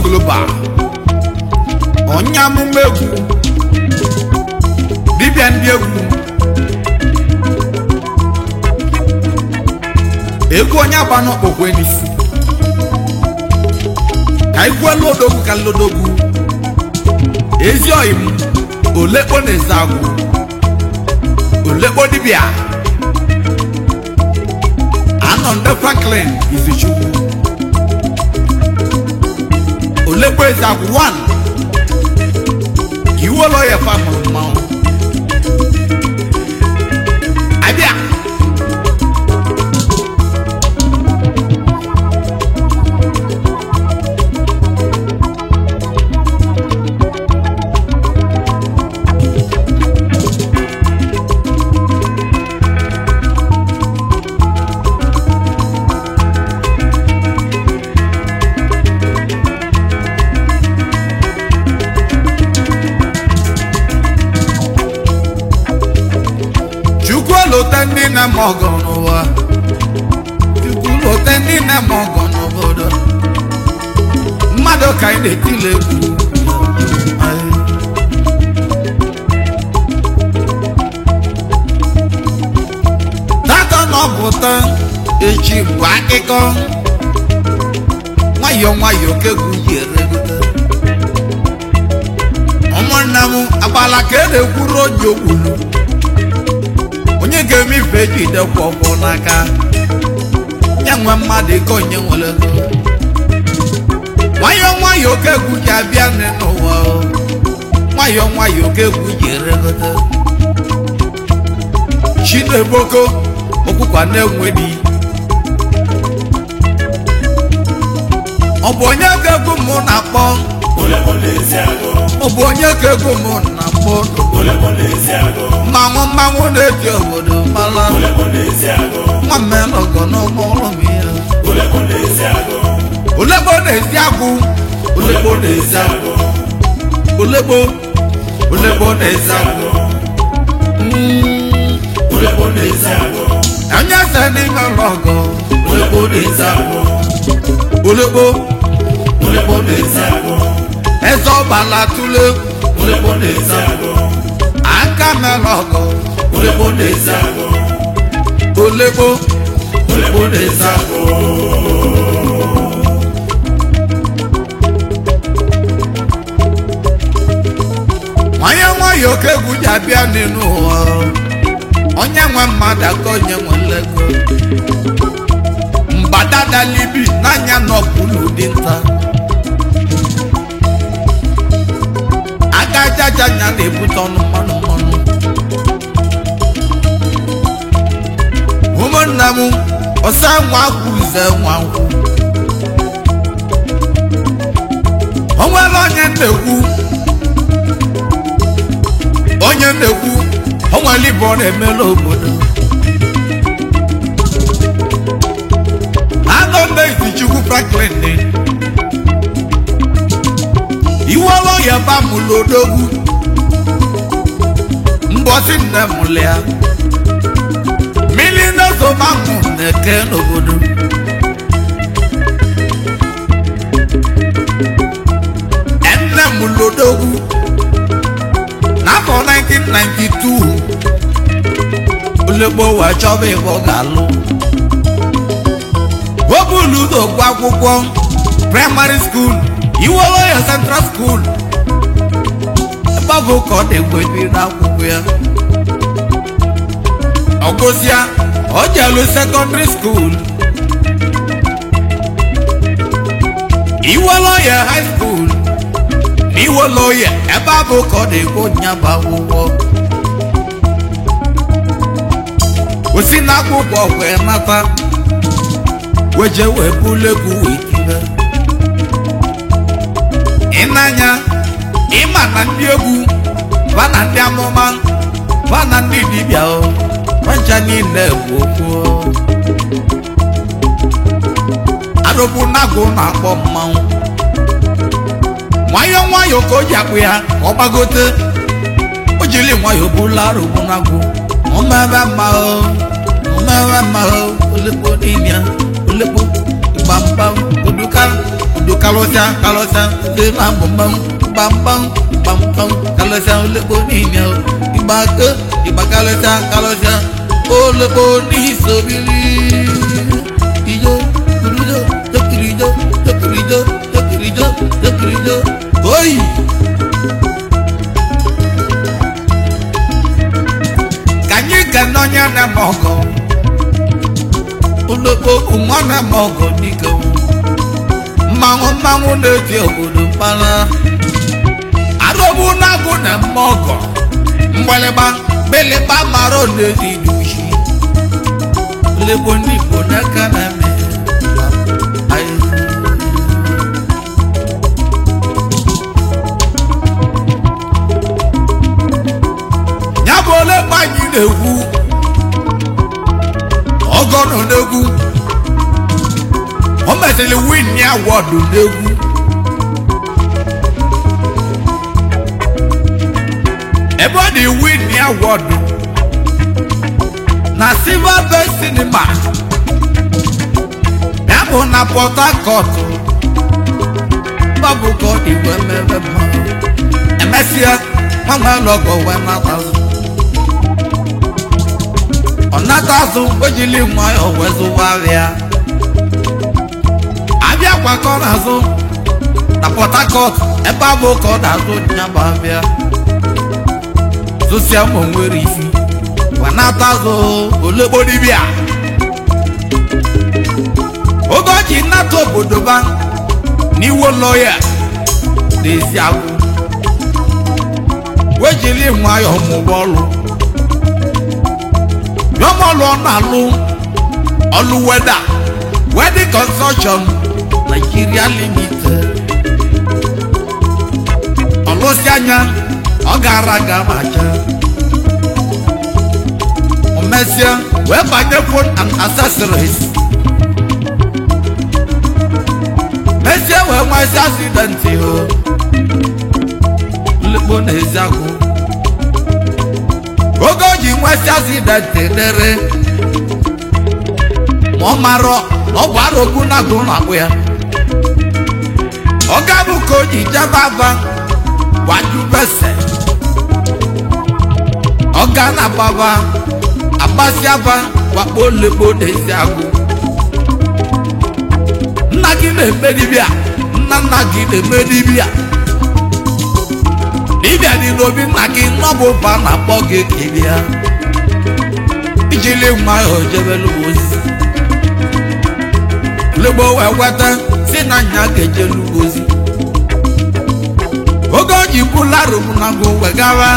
global onyamumegu dibia ndị egwu onye abanụ okwe n'isi ka igwe lodogwu ka lodogwu ezi oyim olekpo na-eze agwụ olekpo dibia anọ ndị Franklin Izichukwu olekpo eze agwụ 1 iwe ụlọ ya famụrụ mmanwụ abịa ndị na mọgọ n'ụwa lote ndị na mọgọ n'obodo mmadụ ka anyị na-etile egwu tata n'ọbụta echi bụ akụkọ nwayọọ nwayọọ ka egwu ji eregote ụmụnna m agbala ka e na-ekwuru oji okwulu onye ga-eme ife ji dekwa ọkwọ n'aka ya nwe mmadụ ike onye nwere ego nwayọọ nwayọọ ka egwu ji abịa n'ụwa nwayọọ nwayọọ ka egwu ji eregote Chineboko okwukwa na-enwe di ọ bụ onye ka egwu mụ na-akpọ ọ bụ onye ka egwu mụ na-akpọ mmanwụ na-eji obodo mara nwa mmelọgọ n'ụgbọọrụ m ya olekpo na-ezi agwụ olekpo na-ezi agwụ olekpo na-ezi agwụ onye eze n'ime ọlọgọ olekpo na-ezi agwụ olekpo na-ezi agwụ eze ọgbala tụle olekpo na-ezi agwụ aka melọgọ olekpo na-ezi agwụ olekpo na-ezi agwụ nwayọọ ka egwu ji abịa n'elu ụwa onye nwe mmadụ aka onye nwe nlego mbadadalibi n'anya n'ọpụlụ dị nta agajaja nya na-ebute ọnụ mmanụ ụmụnna m ọsa nwa kwuze nwa nkwụ o nwere onye na-ekwu o nwere ibe ọ na-emela obodo anọ ndị Izichukwu Franklin dị iwere ya ba mụlụ odogwu mbọsị nne mụlụ ya mmiri n'ozomamụ na-eke n'obodo nne mụlụ odogwu n'afọ 1992 olekpo wee chọba ịbọ ga-alụ obulu n'ogwu akwụkwọ primary school iwere ya central school ebe ọ bụ ka ọ na-egwebi n'akwụkwọ ya ọgụsịa ọ jelu secondary school iwere ya high school na iwere ya ebe ọ bụ ka ọ na-egwe nyaba akwụkwọ osi n'akwụkwọ wee nata weje wee bulegwu wee tibe ịnanya ịma na ndị egwu ba na ndị amụma ba na ndị dibịa ncha niile bụ okwu arụbụ nagụ na-akpọ mmanwụ nwayọọ nwayọọ ka o ji akpụ ya ka ọ gbagote o jiri nwayọọ bụla arụbụ nagụ omebe mma olekpo niile olekpo gbamgbam oduka udo kalosia de na bambam bambam bambam kalosia olebo ni mi o iba kalosia olebo ni sobili ijo dokirijo oi kanyi kanonya na mogo olebo umana mogo diko mangu na-eti obodo mpala arobu na-agụ na mmọgọ mgbelịgba mara na-eti dushi lebo ndị Igbo n'aka na eme ya bụ ole anyị na-egwu ọgọ nọ n'egwu o mesịrị win ni awọdụ n'egwu ebe ọ dị win ni awọdụ na Silver Bay Cinema ya bụ na Port Harcourt babụ ka ọ dị wee mere mma emesịa nwa lọgọ wee natazụ ọ natazụ ojili nwa ya o wee zụwarịa kwakọ n'azụ na Port Harcourt ebe abụ ka ọ na-azụ nyaba abịa zụsịa ma nwere isi wee na-ata azụ olebo dibịa oge o ji nnata obodo ba n'iwu lọya n'ezi agwụ wee jiri nwayọọ mụba ọlụ yọmọlụ ọ na-alụ ọlụ weda wedding construction Nigeria Limited ọlụsị anya ọ gara aga macha o mesịa wee banye phone and accessories mesịa wee nwezi accident o nlekpo n'ezi agwụ oge o ji nwezi accident dere ma ọ marọ na ọ bụ arogbu na agụ na-akpụ ya ọga bụ ka o ji jaba aba waju bese ọga na baba agbasi aba wakpo olekpo n'ezi agwụ nna gị na-eme dibịa nna gị na-eme dibịa dibịa dị n'obi nna gị nọbụba na-akpọ gị ekele ijili nwa ya ojebelu ozi legbo wee weta si na nya ga-ejelu ozi oge o ji bụla rụbụnago wegara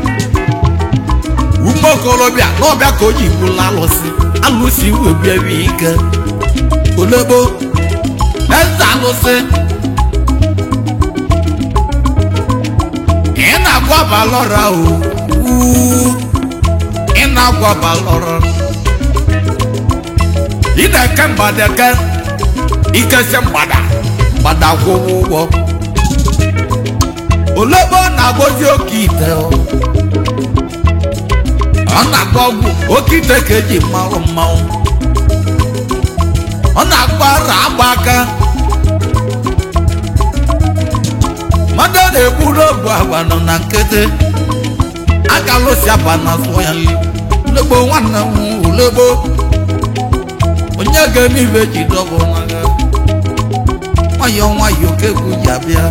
ume okorobịa n'ọbịa ka o ji bụla alụsị webieri ike olebo eze alụsị ị na-agwa balọra ị na-agwa balọra ị na-eke mgbadeke ikese mgbada kwụwa ụgwọ olebe ọ na-agọzi oke ite ọ na-agba ọgwụ oke ite ka eji mmanwụ mmanwụ ọ na-agba ara agba aka mmadụ na-egbu n'obu agwa nọ na nkete aka lụsi aba na zụọ ya nri olebo nwanne m olebo onye ga-eme ibe ji dọbụ n'agha nwayọọ ka egwu ji abịa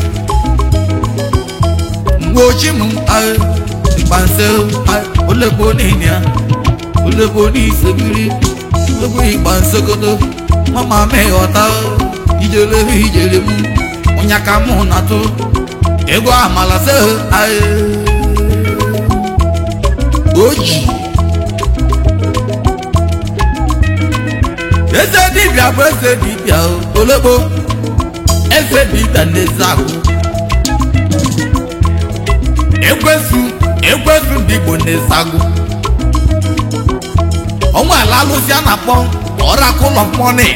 mgbe ochi m mgbanse olebo niile ya olebo n'isebiri olebo igbansegodo mama meghọta ijere m ụnyaka mụ na-atụ ego amala se oji eze dibịa bụ eze dibịa olebo eze dibịa n'eze agwụ ekwesu ndị Igbo n'eze agwụ ọnwa ala alụsị a na-akpọ Oracle of Money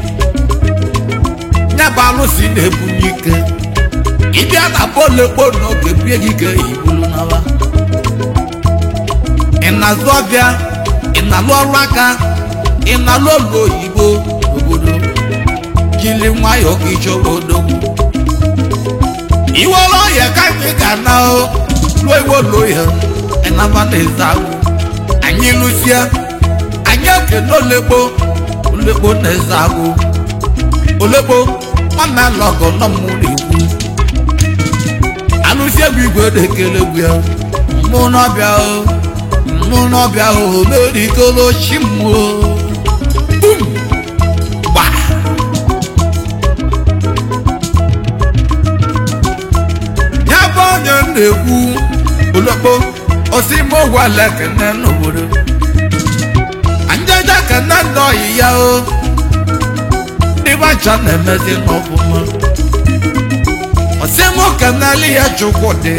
ya bụ alụsị na-ebunye ike ịbịa na olekpo n'oge bie gị ka ibulu n'ala ị na-azụ ọbịa ị na-alụ ọrụ aka ị na-alụ ọrụ oyibo obodo ojili nwayọ ka ichọrọ odogwu iwere ọhịa ka anyị ga-ana lụọ iwolo ya ịnaba na-eze agwụ anyị lụsie anyị ekene olekpo na-eze agwụ olekpo nwanne lọgọ nọ mmụrụ ikwu alụsie bụ igwe na-ekele egwu ya mmụ n'ọbịa merikolo chimụo gba ya bụ onye na-ekwu olekpo osimogwala kene n'obodo anjaja kene ndị ọyị ya ndị bacha na-emezi n'ọfụma osimo keneli ya chukwu dị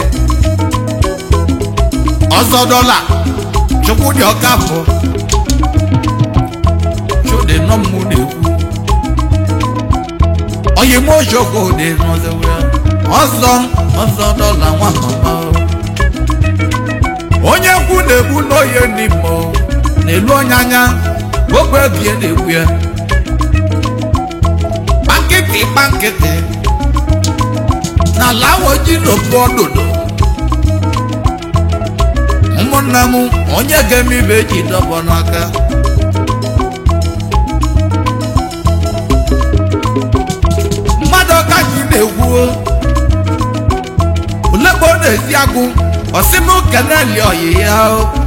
ọzọ dọla chukwu dị ọkafọ chudi nọ mmụ na-ekwu oyimo chukwu dị ọzọ dọla nwa mama onye kwu na-egbu n'oye n'imo na-elu onye anya ogbe bie na-egbu ya kpankịtị n'ala oji n'ofu ọdụdụ ụmụnna m onye ga-eme ibe eji dọbọ n'aka mmadụ ka ji na-ekwu olekpo na-esi agụ ọsịmụ keneli ọyị ya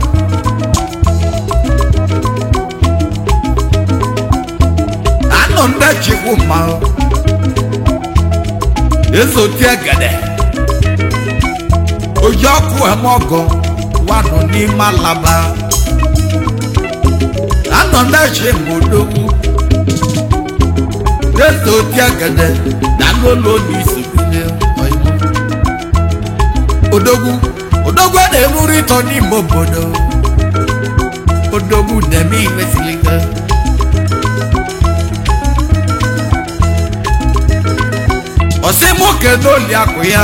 anọ ndị chikwu mma ezoti egede oji ọkụ emọgọ wadụ n'ime alaba anọ ndị chikwu odogwu ezoti egede na n'ụlọ n'isi odogwu na-emuru ịtọ n'ime obodo odogwu na-eme imesiliga ọsịmụke n'oli akụ ya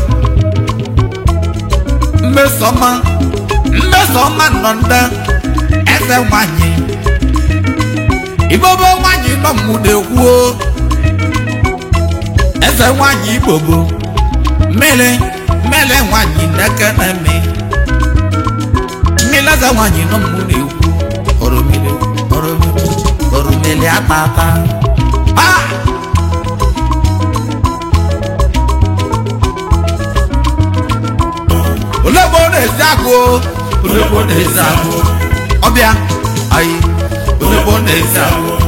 mmesọma nọ ndị eze nwanyị ibobo nwanyị nọ mmụ na-ekwu eze nwanyị igbobo mmele nwanyị n'eke na-eme mmele eze nwanyị nọ mmụ na-ekwu oromele atata olekpo na-ezi agụ ọbịa anyị olekpo na-ezi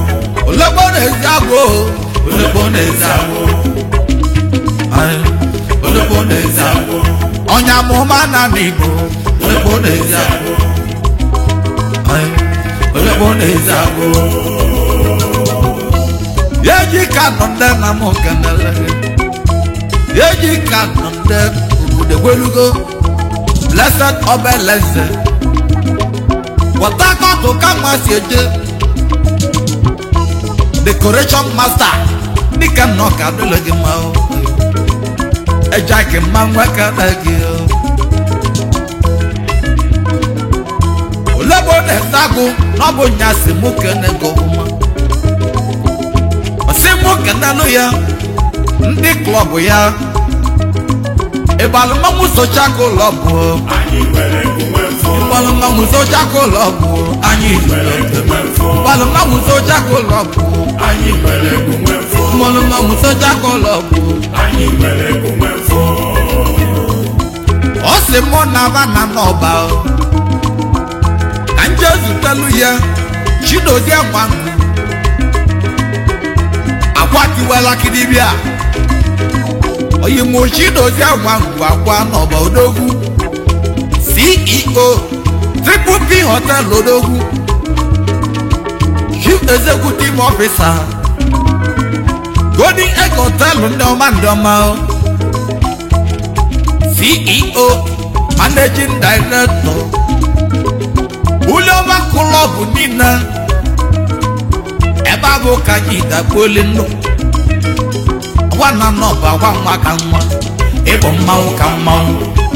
agụ onye amụma na n'Igbo olekpo na-ezi agụ ya ji ka nọ ndị na m kenele ya ji ka nọ ndị obodo gwelugo blessed obeleze Port Harcourt ka nwa si eje decoration master dịka nnọọ ka adịla gị mma eja gị mma nweka na gị olekpo na-ese agụ na ọ bụ nyasị mụ kenego ọma ọsị mụ kenelụ ya ndị klọb ya ịgbalụmanwụ sochaka ụlọ bụ ịgbalụmanwụ sochaka ụlọ bụ anyị ịgbalụmanwụ sochaka ụlọ bụ ịgbalụmanwụ sochaka ụlọ bụ ọ sị mụ na-aba na n'ọba ka nje zutelu ya chidozie gwa akwatiwela kidibia oyimo chidozie gwa n'ọba odogwu CEO Triple P Hotel odogwu Chief Executive Officer Golden Egg Hotel ndị ọma CEO Managing Director Ulioma Club niile ebe a bụ ka ji dakpoli nnụ nwana n'ọba gwa nwa ka nwa ịbụ mmanwụ ka mmanwụ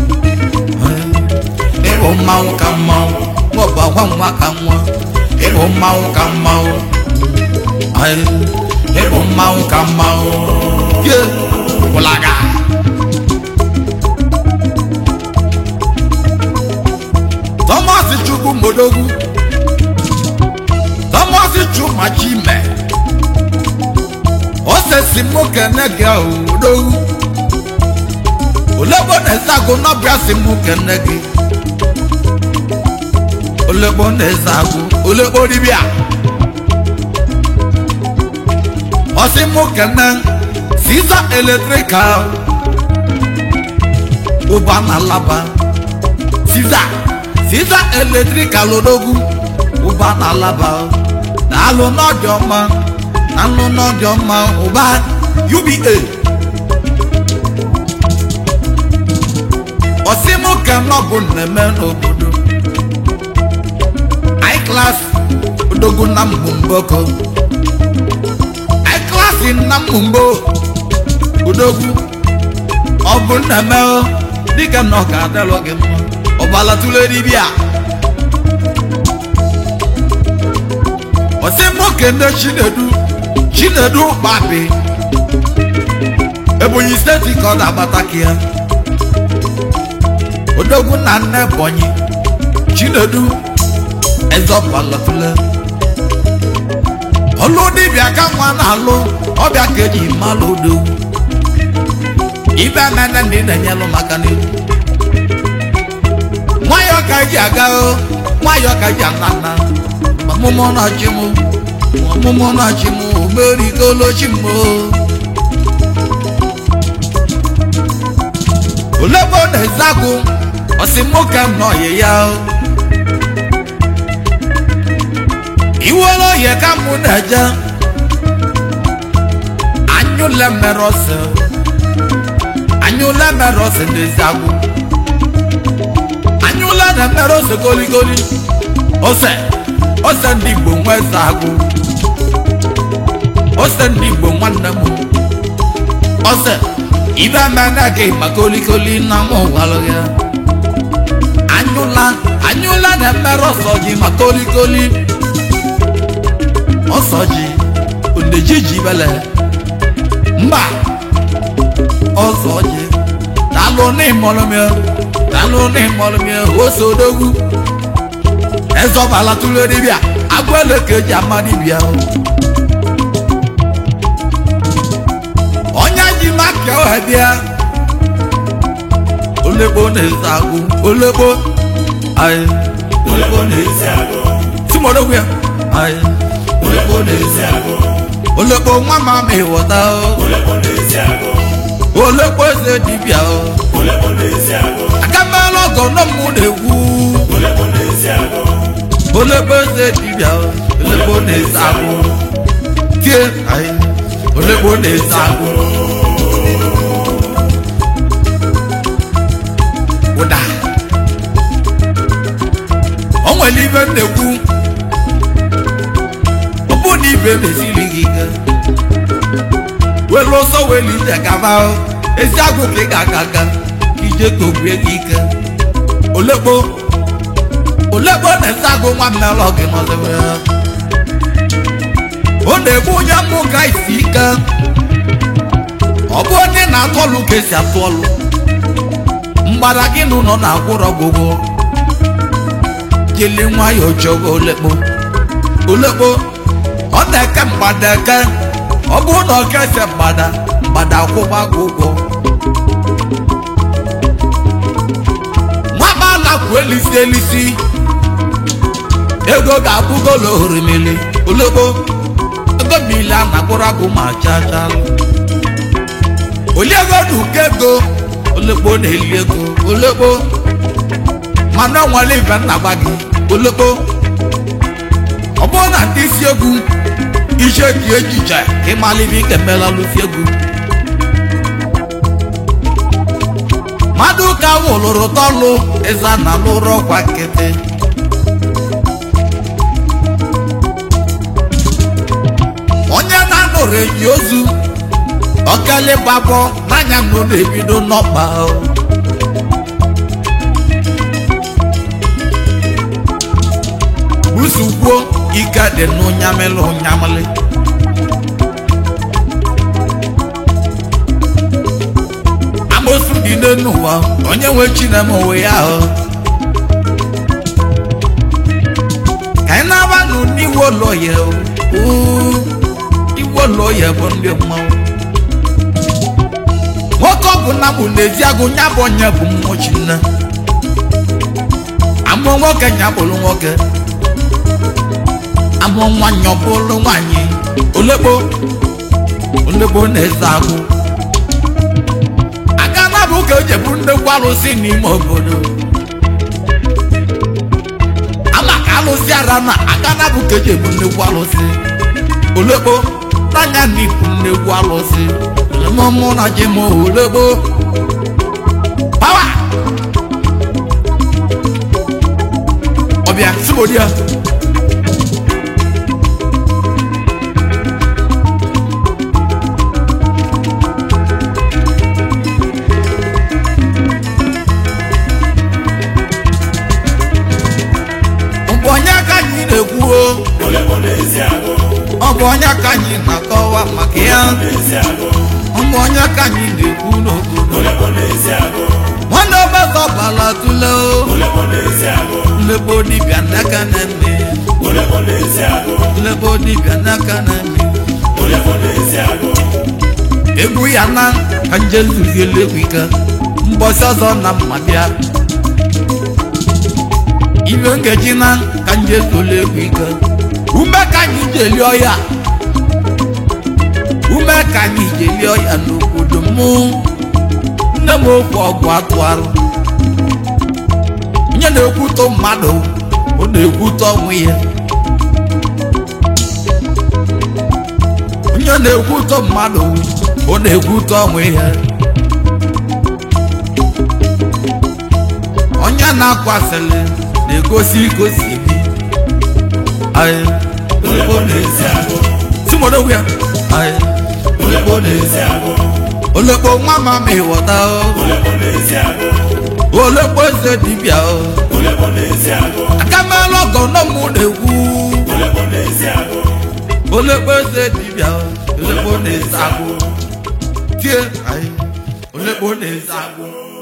ịbụ mmanwụ ka mmanwụ n'ọba gwa nwa ka nwa ịbụ mmanwụ ka mmanwụ ịbụ mmanwụ ka mmanwụ ye ụlaga Thomas Chukwu Modogwu Thomas Chumachime osesi moke nege Odogwu olebo na-ezago n'ọbịa si moke nege olebo na-ezago olebo dibịa osi moke ne Caesar Electrical ụba na laba Caesar Electrical Odogwu ụba na laba na-alụ n'ọdịọma na-alụ n'ọdịọma ụba UBA osimuke n'ọbụ nneme n'obodo I-class Odogwu na Mbumboko I-class na Mbumbo Odogwu ọbụ nneme dịka na ọ ga-adịlụ gị mma ọbala tụle dibịa osimuke ndị Chinedu Papi Ebonyi steeti ka ọ da-agbata ka ya Odogwu na nne Ebonyi Chinedu ezọpalatụle ọlụ dibịa ka nwa na-alụ ọbịa ka eji malụ Odogwu ibe nene ndị na-enyelụ maka n'elu nwayọ ka eji aga nwayọ ka eji anana ọmụmụ na-achị m omerigolochimo olebo na-ezago osimoke n'oyi ya iwere oyi ka mụ na-eje anyụle merose na-ezago anyụle na merose goligoli ose ndị Igbo nwe zago ose ndị Igbo nwanne m ose ibe mena gị ma kolikoli na mụ walụ ya anyụla na mere ọsọ ji ma kolikoli ọsọ ji ondejiji bele mba ọsọ ji dalụ n'ịmọlụmịa ose Odogwu ezọbala tụle dibịa agwele ka eji ama dibịa onye ji maka ohe bịa olebo na-ezago olebo Timodogwu ya olebo nwa mama ịghọta olebo eze dibịa agamala ọgọ n'ọmụ na-egwu olebo eze dibịa olebo na-ezago tie olebo na-ezago ụda o nwere ibe m na-ekwu ọ bụ na ibe meziri gị ike were ọsọ were ije gaba ezi agụ ka ị ga-aga aga ije ka ogwue gị ike olekpo na-ezago nwa mmelọ gị n'ọzọ ọ na-egbu onye mmụ ka isi ike ọ bụ onye na-atụ ọlụ ka esi atụ ọlụ mgbada gị n'ụlọ na-agwụrọ gbogbo jili nwayọọ chọgo olekpo ọ na-eke mgbada eke ọ bụ na ọka ese mgbada akwụba gị ụgwọ nwaba alakwu elisi ego ga-abụgolo orimili olekpo ego mmiri a na-akwụrụ agụ ma chachalụ oliego na uke ego olekpo na-eli ego olekpo mana ọ nwere ibe nna gba gị olekpo ọ bụrụ na ndị isi egwu ije dị ejije ịmalibe ike melalụsi egwu mmadụ ka wụlụrụ tọlụ ịza na lụrụ ọkwa nkịtị onye na-anụrụ enyi ozu ọkele gbabọ n'anya nọ na-ebido n'ọkpa busukwo ike dị n'ụnyamịlị amosu dị n'ụwa onye nwe Chineke onwe ya ka anyị na-aba n'iwu ụlọ ya iwu ụlọ ya bụ ndị mmanwụ nwoke ọ bụ na bụ n'ezi agụ nya bụ onye bụ mmụọ Chineke amụ nwoke nya bụrụ nwoke amụ nwanyị ọ bụrụ nwanyị olekpo na-eze agụ aka na bụ ka eji bụ nnekwu arụsị n'ime obodo ama ka alụsị ara na aka na bụ ka eji bụ nnekwu arụsị olekpo n'anya na ikwu nnekwu arụsị mụ na ji m olekpo pawa ọbịa sibodia ọ bụ onye ka anyị na-akọwa maka ya ọ bụ onye ka anyị na-ekwu n'obodo nwanne ọbọzọ gbara tụle nlekpo dibịa n'aka na mme nlekpo dibịa n'aka na mme egwu ya na ka nje zuziele egwu ike mbọsị ọzọ na mma bịa ibe nkeji na ka nje zole egwu ike ume ka anyị jeli ọya n'obodo mụ nne m okwu ọgwụ atụ arụ onye na-ekwutọ mmadụ ọ na-ekwutọ onwe ya onye na-ekwutọ mmadụ ọ na-ekwutọ onwe ya onye na-akwasịrị na-egosi igosi bi olekpo nwa mama ịghọta olekpo eze dibịa aka meela ọgọ n'ọmụ na-ekwu olekpo eze dibịa olekpo na-eze agụ tie olekpo na-eze agụ